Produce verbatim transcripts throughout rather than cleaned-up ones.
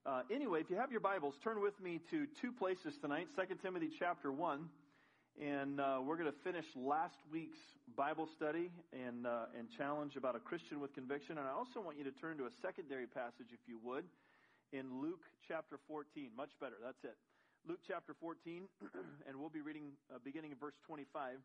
Uh, anyway, if you have your Bibles, turn with me to two places tonight, Second Timothy chapter one. And uh, we're going to finish last week's Bible study and uh, and challenge about a Christian with conviction. And I also want you to turn to a secondary passage, if you would, in Luke chapter fourteen. Much better, that's it. Luke chapter fourteen, and we'll be reading uh, beginning in verse twenty-five.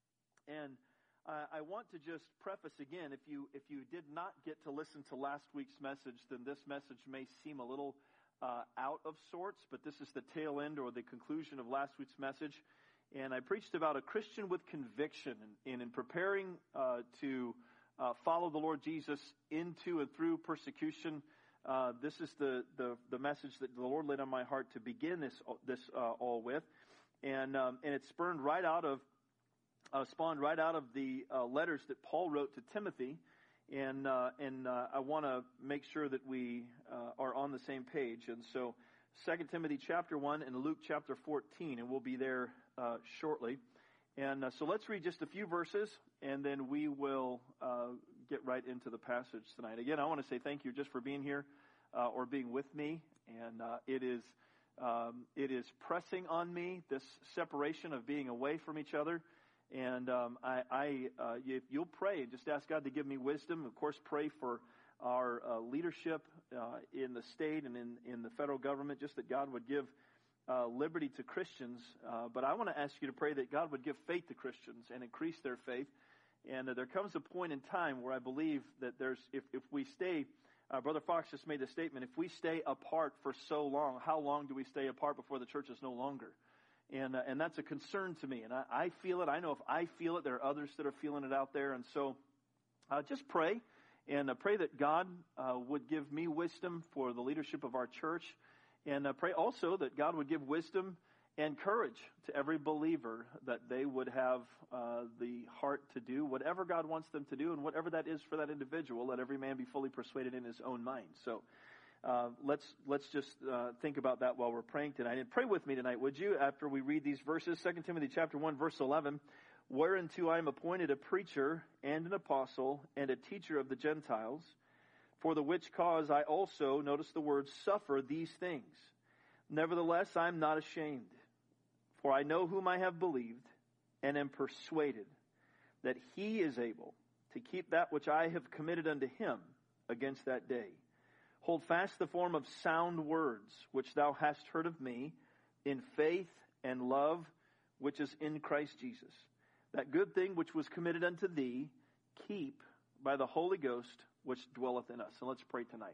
And uh, I want to just preface again, if you if you did not get to listen to last week's message, then this message may seem a little uh, out of sorts, but this is the tail end or the conclusion of last week's message. And I preached about a Christian with conviction, and, and in preparing uh, to uh, follow the Lord Jesus into and through persecution, uh, this is the, the the message that the Lord laid on my heart to begin this this uh, all with, and um, and it spurned right out of uh, spawned right out of the uh, letters that Paul wrote to Timothy, and uh, and uh, I want to make sure that we uh, are on the same page, and so Second Timothy chapter one and Luke chapter fourteen, and we'll be there uh, shortly. And uh, so let's read just a few verses, and then we will uh, get right into the passage tonight. Again, I want to say thank you just for being here uh, or being with me. And uh, it is um, it is pressing on me, this separation of being away from each other. And um, I, I uh, if you'll pray and just ask God to give me wisdom. Of course, pray for our uh, leadership uh, in the state and in, in the federal government, just that God would give uh, liberty to Christians. Uh, but I want to ask you to pray that God would give faith to Christians and increase their faith. And uh, there comes a point in time where I believe that there's, if, if we stay, uh, Brother Fox just made the statement, if we stay apart for so long, how long do we stay apart before the church is no longer? And uh, and that's a concern to me. And I, I feel it. I know if I feel it, there are others that are feeling it out there. And so uh, just pray. And uh, pray that God uh, would give me wisdom for the leadership of our church. And uh, pray also that God would give wisdom and courage to every believer, that they would have uh, the heart to do whatever God wants them to do, and whatever that is for that individual, let every man be fully persuaded in his own mind. So uh, let's let's just uh, think about that while we're praying tonight. And pray with me tonight, would you, after we read these verses, Second Timothy chapter one, verse eleven. Whereunto I am appointed a preacher and an apostle and a teacher of the Gentiles, for the which cause I also, notice the word, suffer these things. Nevertheless, I am not ashamed, for I know whom I have believed, and am persuaded that he is able to keep that which I have committed unto him against that day. Hold fast the form of sound words, which thou hast heard of me, in faith and love, which is in Christ Jesus. That good thing which was committed unto thee, keep by the Holy Ghost which dwelleth in us. And let's pray tonight.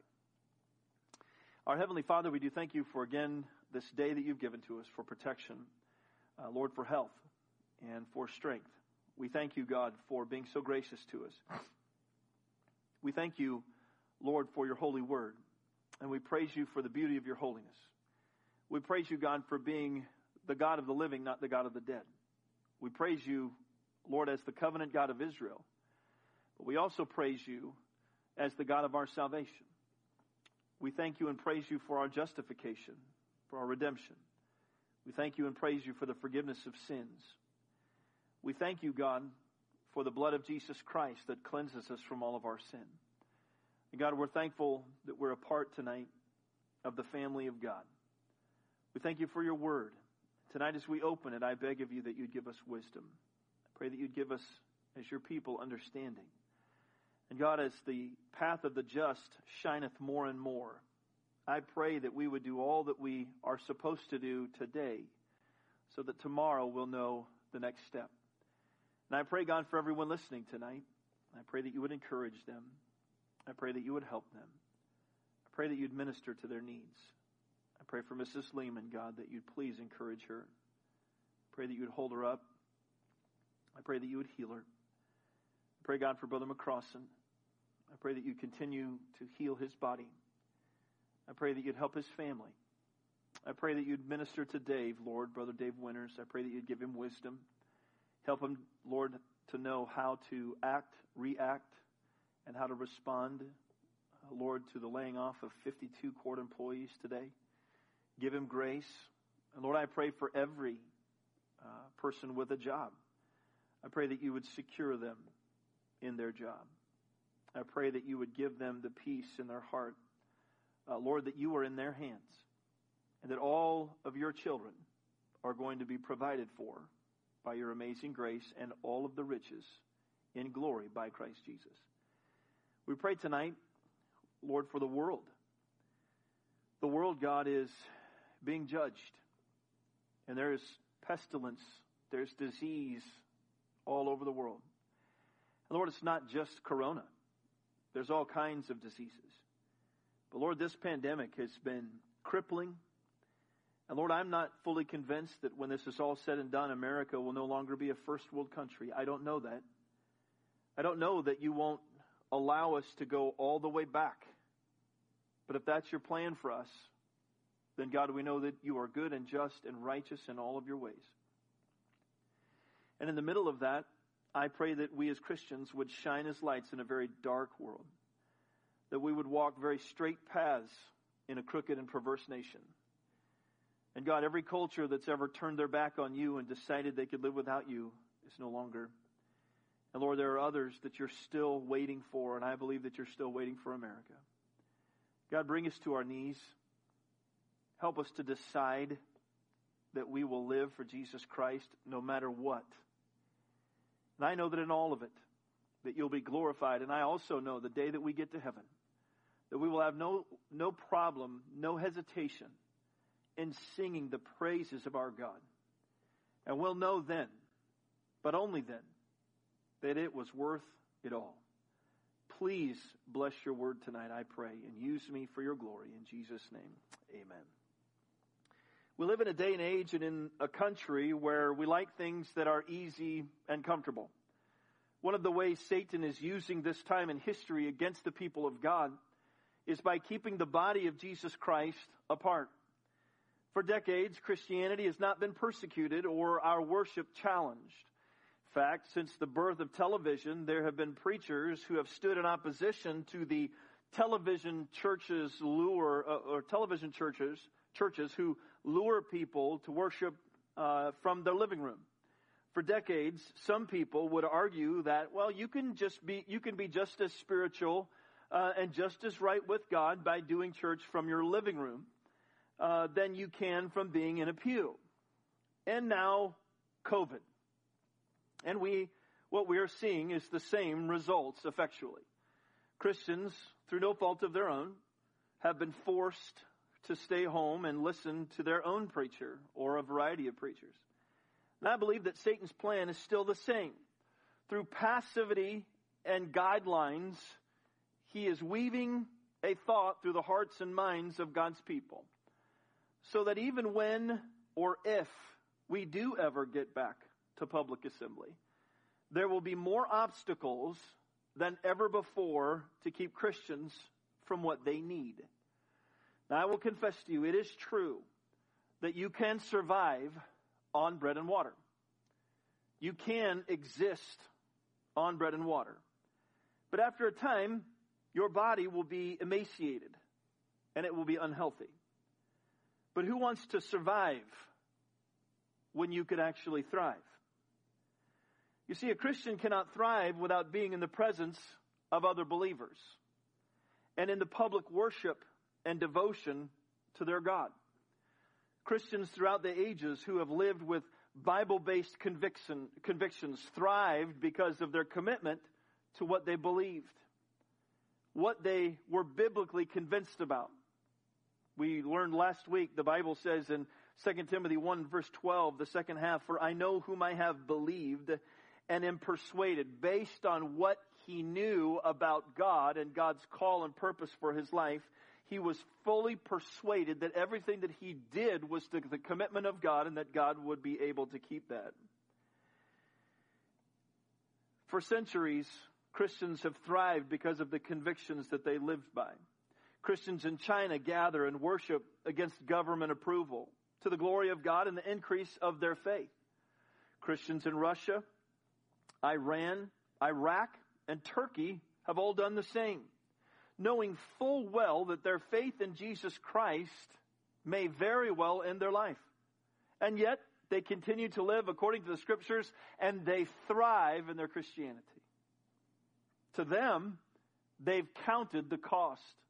Our Heavenly Father, we do thank you for, again, this day that you've given to us, for protection, uh, Lord, for health and for strength. We thank you, God, for being so gracious to us. We thank you, Lord, for your holy word, and we praise you for the beauty of your holiness. We praise you, God, for being the God of the living, not the God of the dead. We praise you, Lord, as the covenant God of Israel. But we also praise you as the God of our salvation. We thank you and praise you for our justification, for our redemption. We thank you and praise you for the forgiveness of sins. We thank you, God, for the blood of Jesus Christ that cleanses us from all of our sin. And God, we're thankful that we're a part tonight of the family of God. We thank you for your word. Tonight as we open it, I beg of you that you'd give us wisdom. I pray that you'd give us, as your people, understanding. And God, as the path of the just shineth more and more, I pray that we would do all that we are supposed to do today, so that tomorrow we'll know the next step. And I pray, God, for everyone listening tonight, I pray that you would encourage them. I pray that you would help them. I pray that you'd minister to their needs. I pray for Missus Lehman, God, that you'd please encourage her. I pray that you'd hold her up. I pray that you would heal her. I pray, God, for Brother McCrossan. I pray that you'd continue to heal his body. I pray that you'd help his family. I pray that you'd minister to Dave, Lord, Brother Dave Winters. I pray that you'd give him wisdom. Help him, Lord, to know how to act, react, and how to respond, uh, Lord, to the laying off of fifty-two court employees today. Give him grace. And Lord, I pray for every uh, person with a job. I pray that you would secure them in their job. I pray that you would give them the peace in their heart uh, Lord, that you are in their hands and that all of your children are going to be provided for by your amazing grace and all of the riches in glory by Christ Jesus. We pray tonight, Lord, for the world. The world, God, is being judged. And there is pestilence, there's disease all over the world. And Lord, it's not just corona. There's all kinds of diseases. But Lord, this pandemic has been crippling. And Lord, I'm not fully convinced that when this is all said and done, America will no longer be a first world country. I don't know that. I don't know that you won't allow us to go all the way back. But if that's your plan for us, then God, we know that you are good and just and righteous in all of your ways. And in the middle of that, I pray that we as Christians would shine as lights in a very dark world. That we would walk very straight paths in a crooked and perverse nation. And God, every culture that's ever turned their back on you and decided they could live without you is no longer. And Lord, there are others that you're still waiting for, and I believe that you're still waiting for America. God, bring us to our knees. Help us to decide that we will live for Jesus Christ no matter what. And I know that in all of it, that you'll be glorified. And I also know the day that we get to heaven, that we will have no, no problem, no hesitation in singing the praises of our God. And we'll know then, but only then, that it was worth it all. Please bless your word tonight, I pray, and use me for your glory. In Jesus' name, amen. We live in a day and age and in a country where we like things that are easy and comfortable. One of the ways Satan is using this time in history against the people of God is by keeping the body of Jesus Christ apart. For decades, Christianity has not been persecuted or our worship challenged. In fact, since the birth of television, there have been preachers who have stood in opposition to the television churches lure, uh, or television churches, churches who lure people to worship uh, from their living room. For decades, some people would argue that, well, you can just be, you can be just as spiritual uh, and just as right with God by doing church from your living room uh, than you can from being in a pew. And now, COVID. And we, what we are seeing is the same results effectually. Christians, through no fault of their own, have been forced to stay home and listen to their own preacher or a variety of preachers. And I believe that Satan's plan is still the same. Through passivity and guidelines, he is weaving a thought through the hearts and minds of God's people. So that even when or if we do ever get back to public assembly, there will be more obstacles than ever before to keep Christians from what they need. Now, I will confess to you, it is true that you can survive on bread and water. You can exist on bread and water. But after a time, your body will be emaciated and it will be unhealthy. But who wants to survive when you could actually thrive? You see, a Christian cannot thrive without being in the presence of other believers and in the public worship and devotion to their God. Christians throughout the ages who have lived with Bible-based conviction, convictions thrived because of their commitment to what they believed, what they were biblically convinced about. We learned last week, the Bible says in Second Timothy one verse twelve, the second half, "For I know whom I have believed and am persuaded," based on what he knew about God and God's call and purpose for his life, he was fully persuaded that everything that he did was to the commitment of God and that God would be able to keep that. For centuries, Christians have thrived because of the convictions that they lived by. Christians in China gather and worship against government approval to the glory of God and the increase of their faith. Christians in Russia, Iran, Iraq, and Turkey have all done the same, knowing full well that their faith in Jesus Christ may very well end their life. And yet, they continue to live according to the Scriptures, and they thrive in their Christianity. To them, they've counted the cost.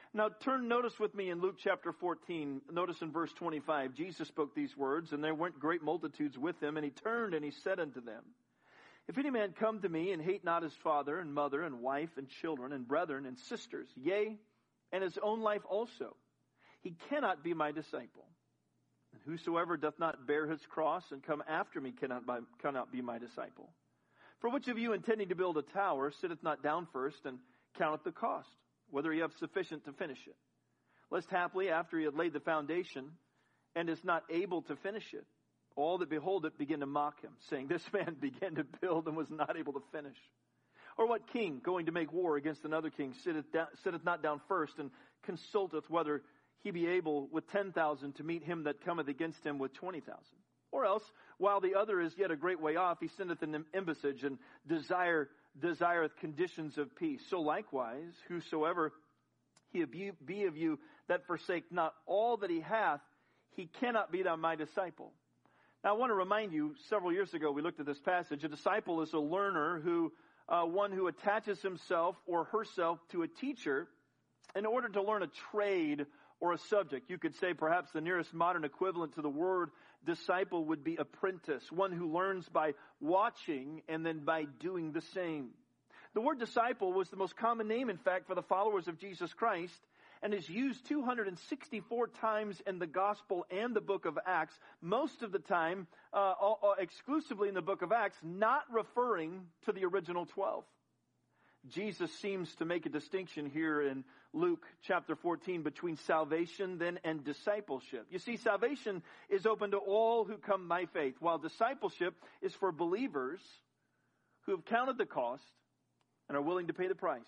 Now turn, notice with me in Luke chapter fourteen, notice in verse twenty-five, Jesus spoke these words, and there went great multitudes with him, and he turned and he said unto them, If any man come to me and hate not his father and mother and wife and children and brethren and sisters, yea, and his own life also, he cannot be my disciple. And whosoever doth not bear his cross and come after me cannot, by, cannot be my disciple. For which of you intending to build a tower sitteth not down first and counteth the cost, whether he have sufficient to finish it? Lest haply after he had laid the foundation and is not able to finish it, all that behold it begin to mock him, saying, This man began to build and was not able to finish. Or what king, going to make war against another king, sitteth, down, sitteth not down first and consulteth whether he be able with ten thousand to meet him that cometh against him with twenty thousand? Or else, while the other is yet a great way off, he sendeth an embassage and desire, desireth conditions of peace. So likewise, whosoever he be of you that forsake not all that he hath, he cannot be thou my disciple. Now I want to remind you, several years ago we looked at this passage. A disciple is a learner who, uh, one who attaches himself or herself to a teacher in order to learn a trade or a subject. You could say perhaps the nearest modern equivalent to the word disciple would be apprentice, one who learns by watching and then by doing the same. The word disciple was the most common name, in fact, for the followers of Jesus Christ, and is used two hundred sixty-four times in the Gospel and the book of Acts, most of the time uh, exclusively in the book of Acts, not referring to the original twelve. Jesus seems to make a distinction here in Luke chapter fourteen between salvation then and discipleship. You see, salvation is open to all who come by faith, while discipleship is for believers who have counted the cost and are willing to pay the price.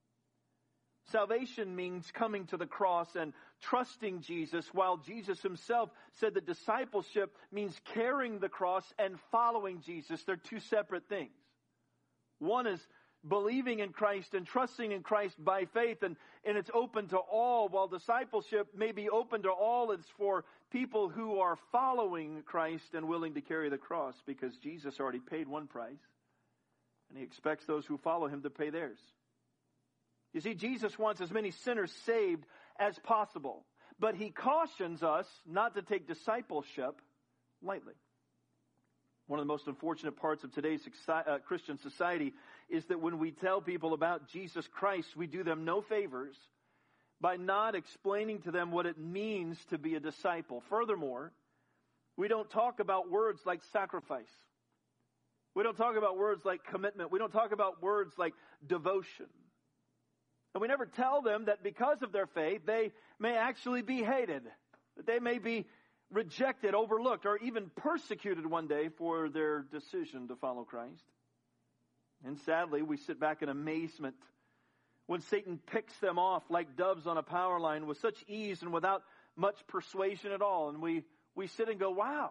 Salvation means coming to the cross and trusting Jesus, while Jesus himself said that discipleship means carrying the cross and following Jesus. They're two separate things. One is believing in Christ and trusting in Christ by faith, and, and it's open to all, while discipleship may be open to all. It's for people who are following Christ and willing to carry the cross, because Jesus already paid one price, and he expects those who follow him to pay theirs. You see, Jesus wants as many sinners saved as possible, but he cautions us not to take discipleship lightly. One of the most unfortunate parts of today's uh, Christian society is that when we tell people about Jesus Christ, we do them no favors by not explaining to them what it means to be a disciple. Furthermore, we don't talk about words like sacrifice. We don't talk about words like commitment. We don't talk about words like devotion. And we never tell them that because of their faith, they may actually be hated, that they may be rejected, overlooked, or even persecuted one day for their decision to follow Christ. And sadly, we sit back in amazement when Satan picks them off like doves on a power line with such ease and without much persuasion at all. And we, we sit and go, wow,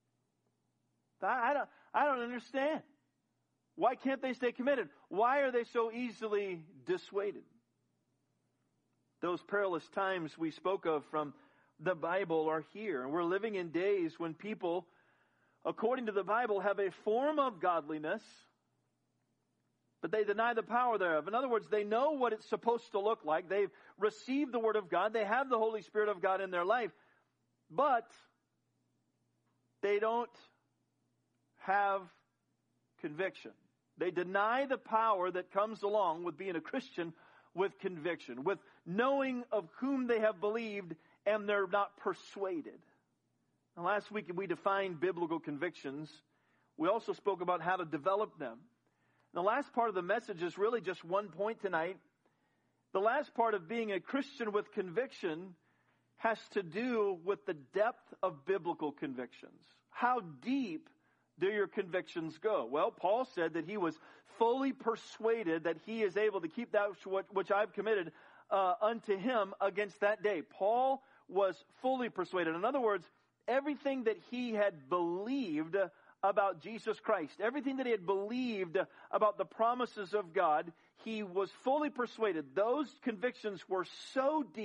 I don't, I don't understand. Why can't they stay committed? Why are they so easily dissuaded? Those perilous times we spoke of from the Bible are here. And we're living in days when people, according to the Bible, have a form of godliness, but they deny the power thereof. In other words, they know what it's supposed to look like. They've received the Word of God. They have the Holy Spirit of God in their life, but they don't have conviction. They deny the power that comes along with being a Christian with conviction, with knowing of whom they have believed, and they're not persuaded. And last week we defined biblical convictions. We also spoke about how to develop them. And the last part of the message is really just one point tonight. The last part of being a Christian with conviction has to do with the depth of biblical convictions. How deep do your convictions go? Well, Paul said that he was fully persuaded that he is able to keep that which I've committed uh, unto him against that day. Paul was fully persuaded. In other words, everything that he had believed about Jesus Christ, everything that he had believed about the promises of God, he was fully persuaded. Those convictions were so deep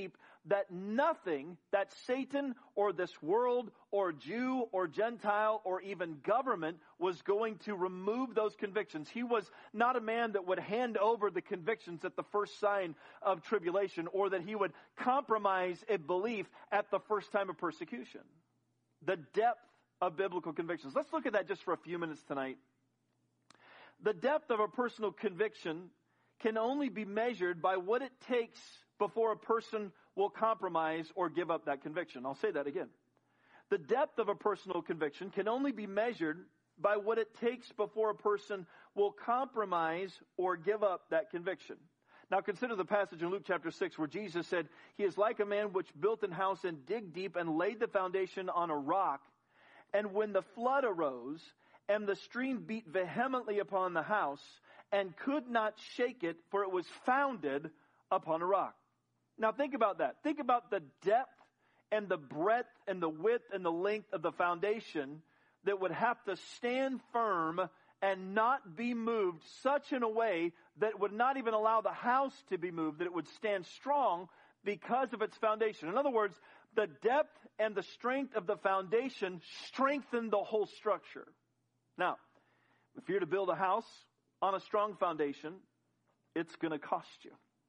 that nothing that Satan or this world or Jew or Gentile or even government was going to remove those convictions. He was not a man that would hand over the convictions at the first sign of tribulation, or that he would compromise a belief at the first time of persecution. The depth of biblical convictions. Let's look at that just for a few minutes tonight. The depth of a personal conviction can only be measured by what it takes before a person will compromise or give up that conviction. I'll say that again. The depth of a personal conviction can only be measured by what it takes before a person will compromise or give up that conviction. Now consider the passage in Luke chapter six where Jesus said, "He is like a man which built an house and digged deep and laid the foundation on a rock. And when the flood arose and the stream beat vehemently upon the house and could not shake it, for it was founded upon a rock." Now think about that. Think about the depth and the breadth and the width and the length of the foundation that would have to stand firm and not be moved such in a way that would not even allow the house to be moved, that it would stand strong because of its foundation. In other words, the depth and the strength of the foundation strengthen the whole structure. Now, if you're to build a house on a strong foundation, it's going to cost you.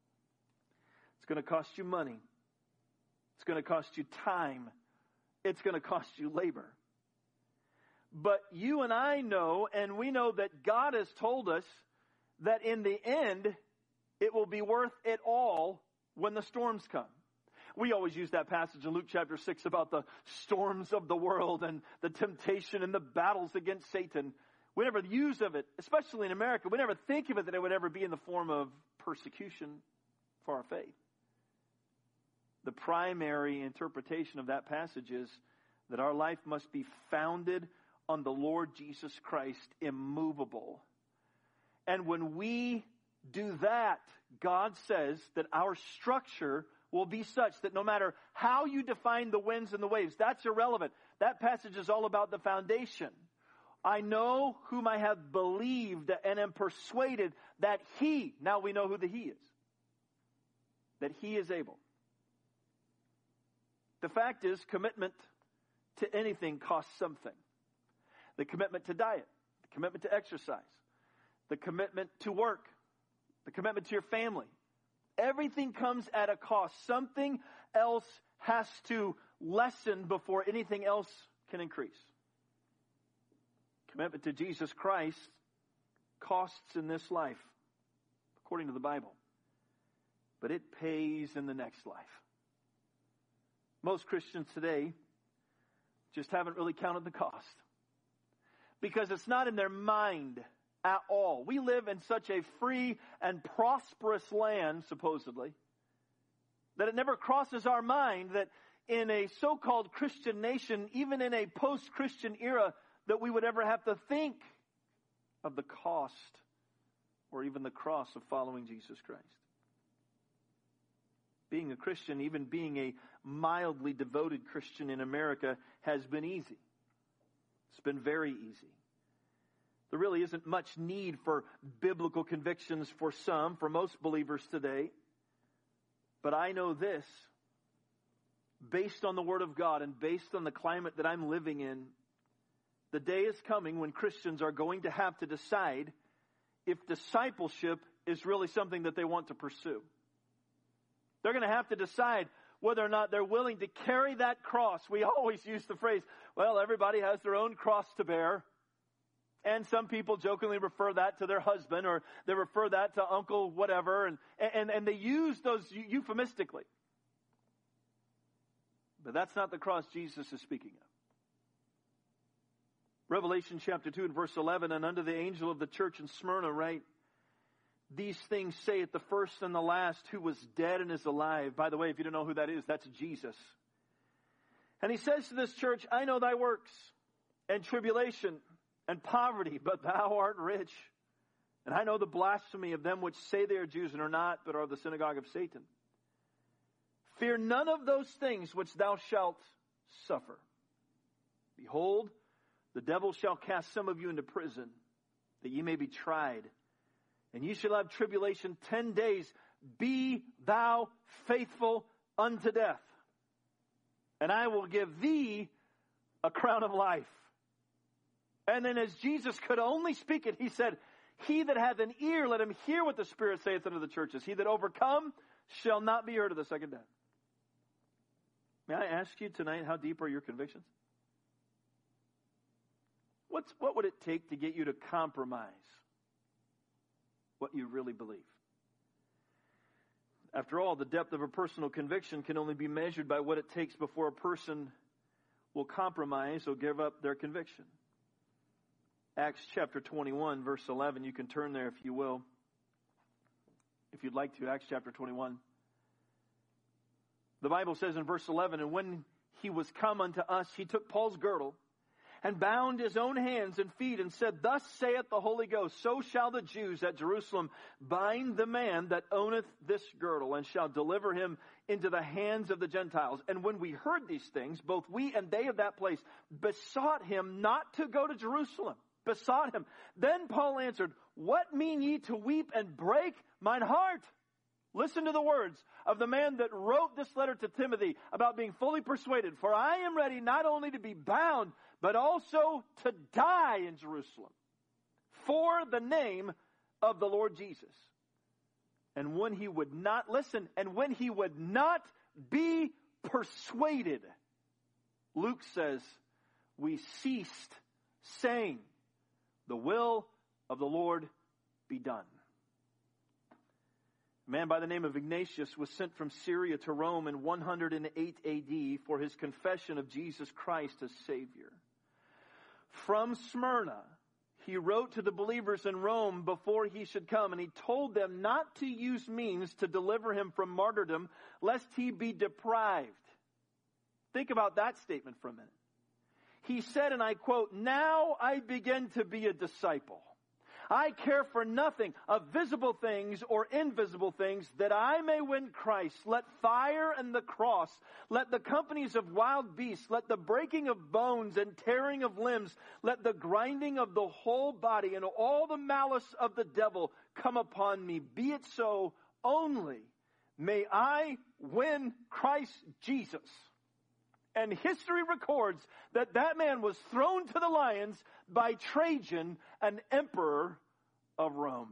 It's going to cost you money. It's going to cost you time. It's going to cost you labor. But you and I know, and we know that God has told us that in the end, it will be worth it all when the storms come. We always use that passage in Luke chapter six about the storms of the world and the temptation and the battles against Satan. We never use of it, especially in America. We never think of it that it would ever be in the form of persecution for our faith. The primary interpretation of that passage is that our life must be founded on the Lord Jesus Christ, immovable. And when we do that, God says that our structure will be such that no matter how you define the winds and the waves, that's irrelevant. That passage is all about the foundation. I know whom I have believed and am persuaded that he, now we know who the he is, that he is able. The fact is, commitment to anything costs something. The commitment to diet, the commitment to exercise, the commitment to work, the commitment to your family. Everything comes at a cost. Something else has to lessen before anything else can increase. Commitment to Jesus Christ costs in this life, according to the Bible. But it pays in the next life. Most Christians today just haven't really counted the cost, because it's not in their mind at all. We live in such a free and prosperous land, supposedly, that it never crosses our mind that in a so-called Christian nation, even in a post-Christian era, that we would ever have to think of the cost or even the cross of following Jesus Christ. Being a Christian, even being a mildly devoted Christian in America, has been easy. It's been very easy. There really isn't much need for biblical convictions for some, for most believers today. But I know this, based on the Word of God and based on the climate that I'm living in, the day is coming when Christians are going to have to decide if discipleship is really something that they want to pursue. They're going to have to decide whether or not they're willing to carry that cross. We always use the phrase, well, everybody has their own cross to bear. And some people jokingly refer that to their husband, or they refer that to uncle whatever, and, and, and they use those euphemistically. But that's not the cross Jesus is speaking of. Revelation chapter two and verse eleven, and unto the angel of the church in Smyrna write, these things saith the first and the last, who was dead and is alive. By the way, if you don't know who that is, that's Jesus. And he says to this church, I know thy works, and tribulation, and poverty, but thou art rich. And I know the blasphemy of them which say they are Jews and are not, but are of the synagogue of Satan. Fear none of those things which thou shalt suffer. Behold, the devil shall cast some of you into prison, that ye may be tried. And ye shall have tribulation ten days. Be thou faithful unto death, and I will give thee a crown of life. And then as Jesus could only speak it, he said, he that hath an ear, let him hear what the Spirit saith unto the churches. He that overcome shall not be hurt of the second death. May I ask you tonight, how deep are your convictions? What's, what would it take to get you to compromise what you really believe? After all, the depth of a personal conviction can only be measured by what it takes before a person will compromise or give up their conviction. Acts chapter twenty-one, verse eleven. You can turn there if you will. If you'd like to, Acts chapter twenty-one. The Bible says in verse eleven, and when he was come unto us, he took Paul's girdle and bound his own hands and feet and said, thus saith the Holy Ghost, so shall the Jews at Jerusalem bind the man that owneth this girdle and shall deliver him into the hands of the Gentiles. And when we heard these things, both we and they of that place besought him not to go to Jerusalem. Besought him. Then Paul answered, what mean ye to weep and break mine heart? Listen to the words of the man that wrote this letter to Timothy about being fully persuaded. For I am ready not only to be bound, but also to die in Jerusalem for the name of the Lord Jesus. And when he would not listen, and when he would not be persuaded, Luke says, we ceased saying, the will of the Lord be done. A man by the name of Ignatius was sent from Syria to Rome in one hundred eight A D for his confession of Jesus Christ as Savior. From Smyrna, he wrote to the believers in Rome before he should come, and he told them not to use means to deliver him from martyrdom, lest he be deprived. Think about that statement for a minute. He said, and I quote, now I begin to be a disciple. I care for nothing of visible things or invisible things, that I may win Christ. Let fire and the cross, let the companies of wild beasts, let the breaking of bones and tearing of limbs, let the grinding of the whole body and all the malice of the devil come upon me. Be it so only. May I win Christ Jesus. And history records that that man was thrown to the lions by Trajan, an emperor of Rome.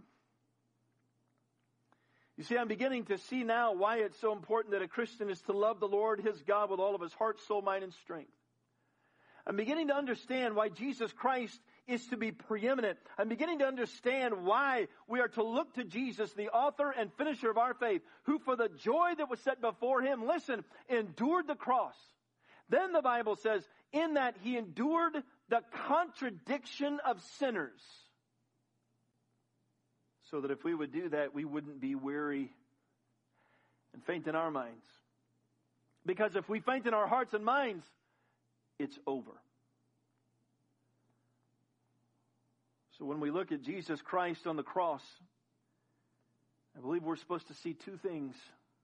You see, I'm beginning to see now why it's so important that a Christian is to love the Lord, his God, with all of his heart, soul, mind, and strength. I'm beginning to understand why Jesus Christ is to be preeminent. I'm beginning to understand why we are to look to Jesus, the author and finisher of our faith, who for the joy that was set before him, listen, endured the cross. Then the Bible says, in that he endured the contradiction of sinners. So that if we would do that, we wouldn't be weary and faint in our minds. Because if we faint in our hearts and minds, it's over. So when we look at Jesus Christ on the cross, I believe we're supposed to see two things.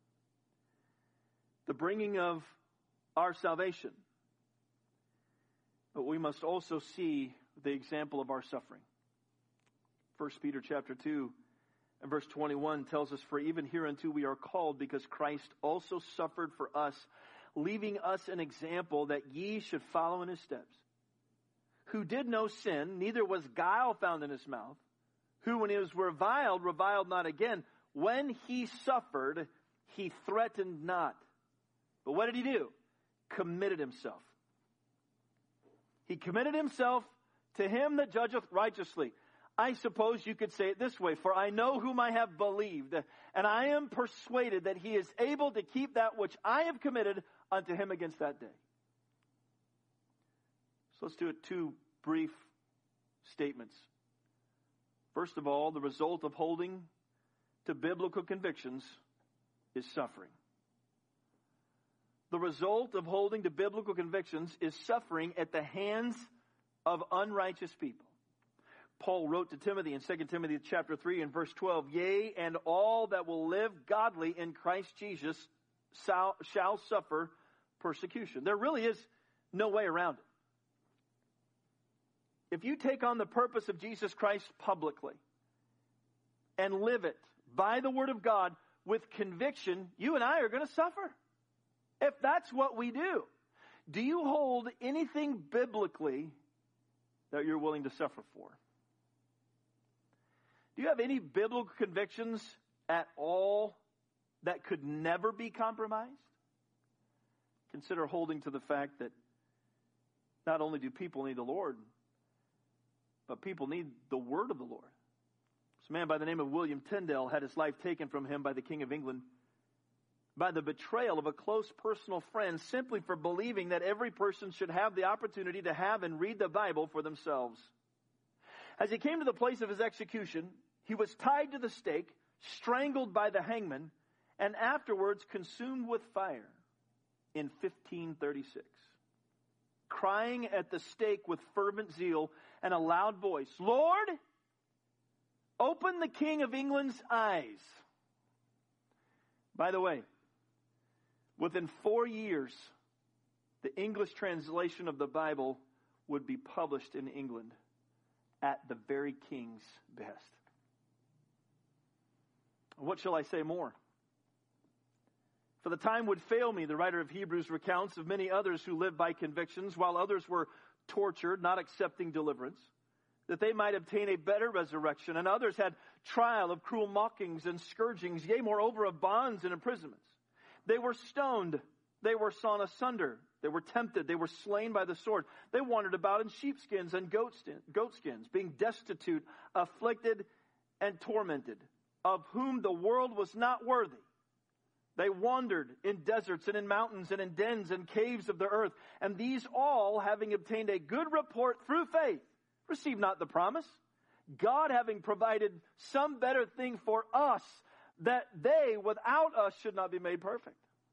The bringing of our salvation. But we must also see the example of our suffering. First Peter chapter two and verse twenty-one tells us, for even hereunto we are called, because Christ also suffered for us, leaving us an example that ye should follow in his steps. Who did no sin, neither was guile found in his mouth, who when he was reviled, reviled not again. When he suffered, he threatened not. But what did he do? Committed himself. He committed himself to him that judgeth righteously. I suppose you could say it this way, for I know whom I have believed, and I am persuaded that he is able to keep that which I have committed unto him against that day. So let's do it two brief statements. First of all, the result of holding to biblical convictions is suffering. The result of holding to biblical convictions is suffering at the hands of unrighteous people. Paul wrote to Timothy in Second Timothy chapter three and verse twelve, yea, and all that will live godly in Christ Jesus shall, shall suffer persecution. There really is no way around it. If you take on the purpose of Jesus Christ publicly and live it by the word of God with conviction, you and I are going to suffer. if that's what we do, do you hold anything biblically that you're willing to suffer for? Do you have any biblical convictions at all that could never be compromised? Consider holding to the fact that not only do people need the Lord, but people need the word of the Lord. This man by the name of William Tyndale had his life taken from him by the King of England by the betrayal of a close personal friend simply for believing that every person should have the opportunity to have and read the Bible for themselves. As he came to the place of his execution, he was tied to the stake, strangled by the hangman, and afterwards consumed with fire in fifteen thirty-six. Crying at the stake with fervent zeal and a loud voice, "Lord, open the King of England's eyes." By the way, within four years, the English translation of the Bible would be published in England at the very king's behest. What shall I say more? For the time would fail me, the writer of Hebrews recounts of many others who lived by convictions, while others were tortured, not accepting deliverance, that they might obtain a better resurrection. And others had trial of cruel mockings and scourgings, yea, moreover, of bonds and imprisonments. They were stoned. They were sawn asunder. They were tempted. They were slain by the sword. They wandered about in sheepskins and goatskins, being destitute, afflicted, and tormented, of whom the world was not worthy. They wandered in deserts and in mountains and in dens and caves of the earth. And these all, having obtained a good report through faith, received not the promise, God having provided some better thing for us, that they without us should not be made perfect.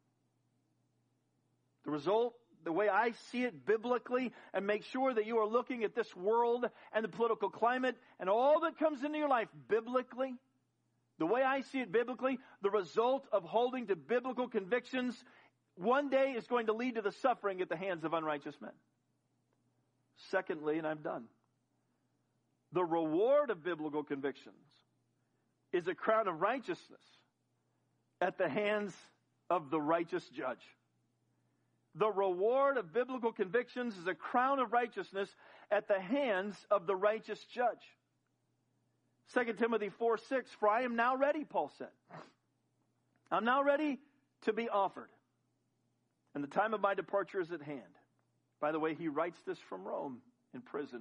The result, the way I see it biblically, and make sure that you are looking at this world and the political climate and all that comes into your life biblically, the way I see it biblically, the result of holding to biblical convictions one day is going to lead to the suffering at the hands of unrighteous men. Secondly, and I'm done, the reward of biblical convictions is a crown of righteousness at the hands of the righteous judge. The reward of biblical convictions is a crown of righteousness at the hands of the righteous judge. Second Timothy four six, for I am now ready, Paul said. I'm now ready to be offered. And the time of my departure is at hand. By the way, he writes this from Rome in prison.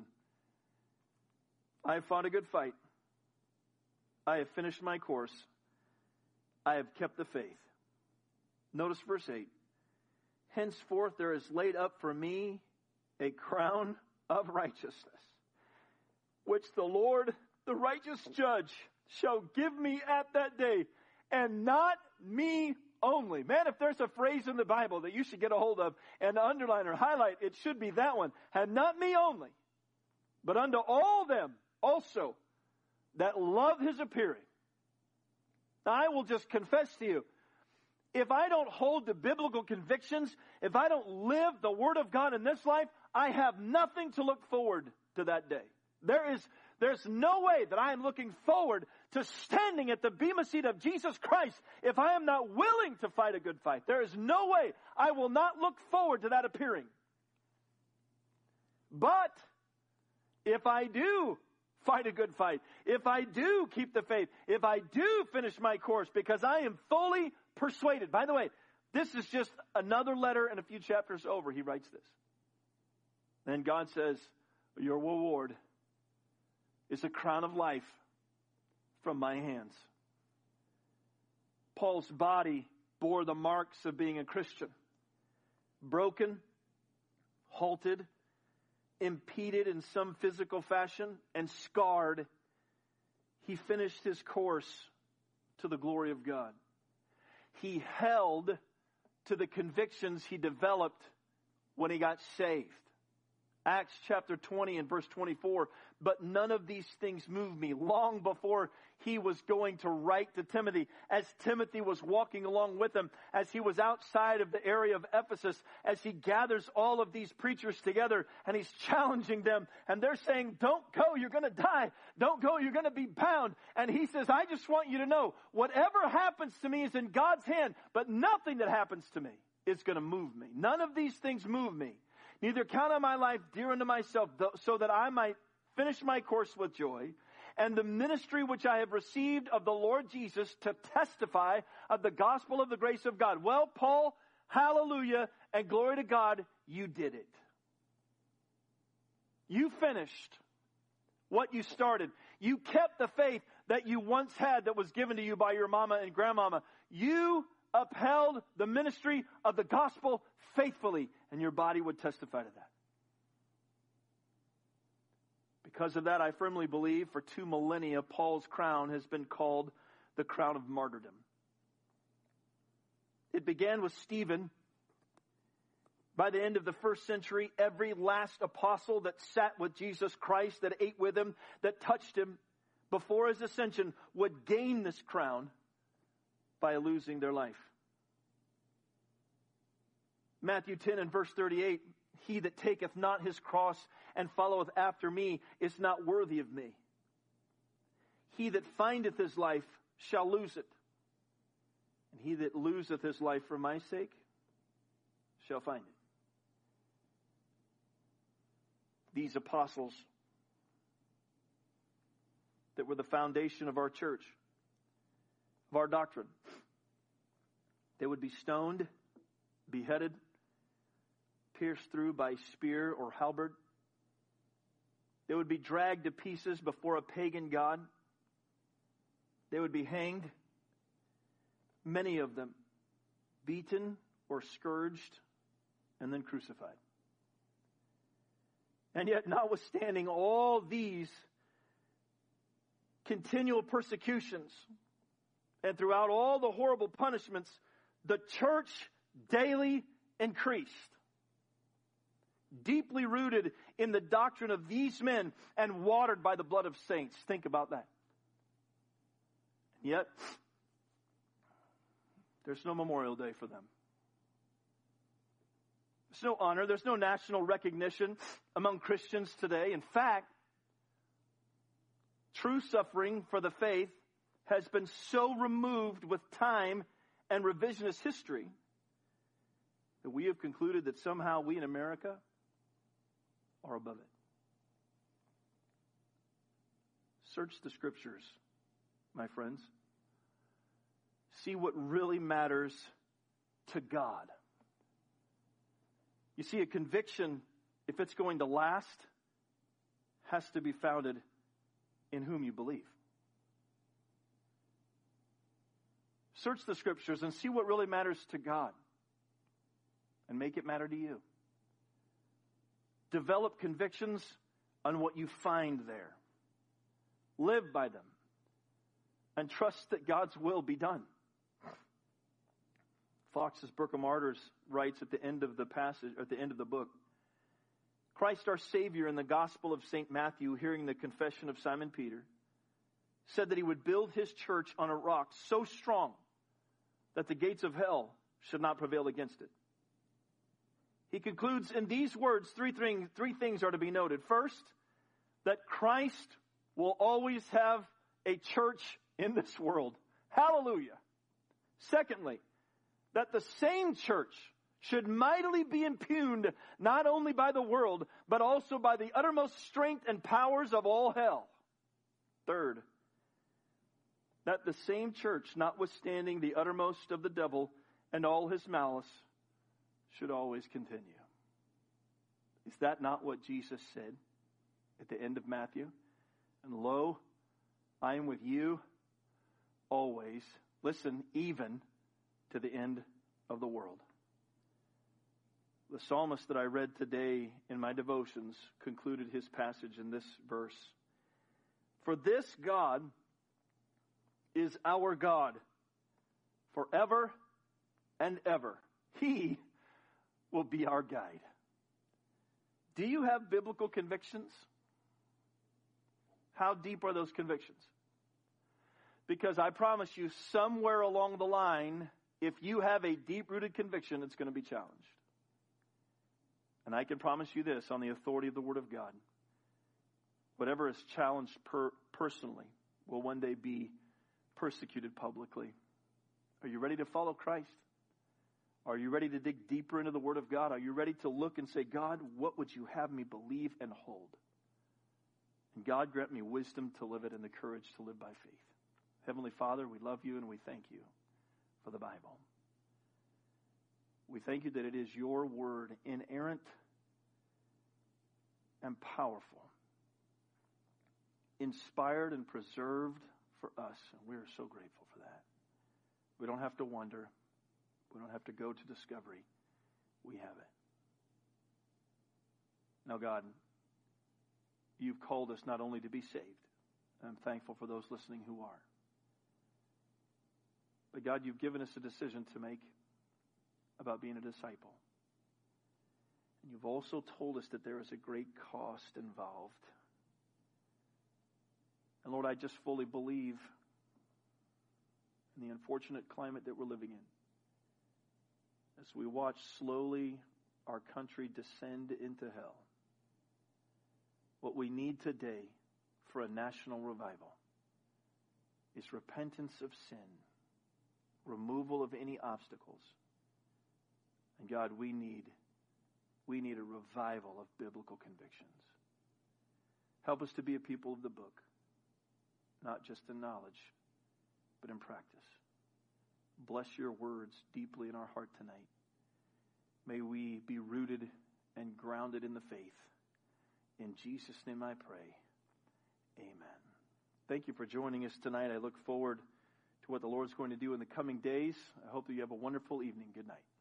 I have fought a good fight. I have finished my course. I have kept the faith. Notice verse eight. Henceforth there is laid up for me a crown of righteousness, which the Lord, the righteous judge, shall give me at that day, and not me only. Man, if there's a phrase in the Bible that you should get a hold of and underline or highlight, it should be that one. And not me only, but unto all them also that love his appearing. Now, I will just confess to you, if I don't hold to biblical convictions, if I don't live the Word of God in this life, I have nothing to look forward to that day. There is There's no way that I am looking forward to standing at the bema seat of Jesus Christ if I am not willing to fight a good fight. There is no way I will not look forward to that appearing. But if I do fight a good fight, if I do keep the faith, if I do finish my course, because I am fully persuaded. By the way, this is just another letter and a few chapters over. He writes this. And God says, your reward is a crown of life from my hands. Paul's body bore the marks of being a Christian. Broken, halted, impeded in some physical fashion, and scarred, he finished his course to the glory of God. He held to the convictions he developed when he got saved. Acts chapter twenty and verse twenty-four, but none of these things moved me. Long before he was going to write to Timothy, as Timothy was walking along with him, as he was outside of the area of Ephesus, as he gathers all of these preachers together and he's challenging them, and they're saying, don't go, you're going to die. Don't go, you're going to be bound. And he says, I just want you to know, whatever happens to me is in God's hand, but nothing that happens to me is going to move me. None of these things move me. Neither count on my life dear unto myself, so that I might finish my course with joy, and the ministry which I have received of the Lord Jesus to testify of the gospel of the grace of God. Well, Paul, hallelujah, and glory to God, you did it. You finished what you started. You kept the faith that you once had that was given to you by your mama and grandmama. You upheld the ministry of the gospel faithfully, and your body would testify to that. Because of that, I firmly believe for two millennia, Paul's crown has been called the crown of martyrdom. It began with Stephen. By the end of the first century, every last apostle that sat with Jesus Christ, that ate with him, that touched him before his ascension would gain this crown by losing their life. Matthew ten and verse thirty-eight, he that taketh not his cross and followeth after me is not worthy of me. He that findeth his life shall lose it. And he that loseth his life for my sake shall find it. These apostles that were the foundation of our church, of our doctrine, they would be stoned, beheaded, pierced through by spear or halberd. They would be dragged to pieces before a pagan god. They would be hanged. Many of them beaten or scourged and then crucified. And yet, notwithstanding all these continual persecutions and throughout all the horrible punishments, the church daily increased. Deeply rooted in the doctrine of these men and watered by the blood of saints. Think about that. Yet, there's no Memorial Day for them. There's no honor. There's no national recognition among Christians today. In fact, true suffering for the faith has been so removed with time and revisionist history that we have concluded that somehow we in America are above it. Search the scriptures, my friends. See what really matters to God. You see, a conviction, if it's going to last, has to be founded in whom you believe. Search the scriptures and see what really matters to God, and make it matter to you. Develop convictions on what you find there. Live by them. And trust that God's will be done. Fox's Book of Martyrs writes at the end of the passage, at the end of the book, Christ our Savior in the Gospel of Saint Matthew, hearing the confession of Simon Peter, said that he would build his church on a rock so strong that the gates of hell should not prevail against it. He concludes in these words, three, thing, three things are to be noted. First, that Christ will always have a church in this world. Hallelujah. Secondly, that the same church should mightily be impugned not only by the world, but also by the uttermost strength and powers of all hell. Third, that the same church, notwithstanding the uttermost of the devil and all his malice, should always continue. Is that not what Jesus said at the end of Matthew? And lo, I am with you always, listen, even to the end of the world. The psalmist that I read today in my devotions concluded his passage in this verse. For this God is our God forever and ever. He will be our guide. Do you have biblical convictions? How deep are those convictions? Because I promise you, somewhere along the line, if you have a deep-rooted conviction, it's going to be challenged. And I can promise you this on the authority of the Word of God. Whatever is challenged per- personally will one day be persecuted publicly. Are you ready to follow Christ? Are you ready to dig deeper into the Word of God? Are you ready to look and say, God, what would you have me believe and hold? And God, grant me wisdom to live it and the courage to live by faith. Heavenly Father, we love you and we thank you for the Bible. We thank you that it is your word, inerrant and powerful, inspired and preserved for us. And we are so grateful for that. We don't have to wonder. We don't have to go to discovery. We have it. Now, God, you've called us not only to be saved. I'm thankful for those listening who are. But God, you've given us a decision to make about being a disciple. And you've also told us that there is a great cost involved. And Lord, I just fully believe in the unfortunate climate that we're living in. As we watch slowly our country descend into hell, what we need today for a national revival is repentance of sin, removal of any obstacles. And God, we need, we need a revival of biblical convictions. Help us to be a people of the book, not just in knowledge, but in practice. Bless your words deeply in our heart tonight. May we be rooted and grounded in the faith. In Jesus' name I pray. Amen. Thank you for joining us tonight. I look forward to what the Lord's going to do in the coming days. I hope that you have a wonderful evening. Good night.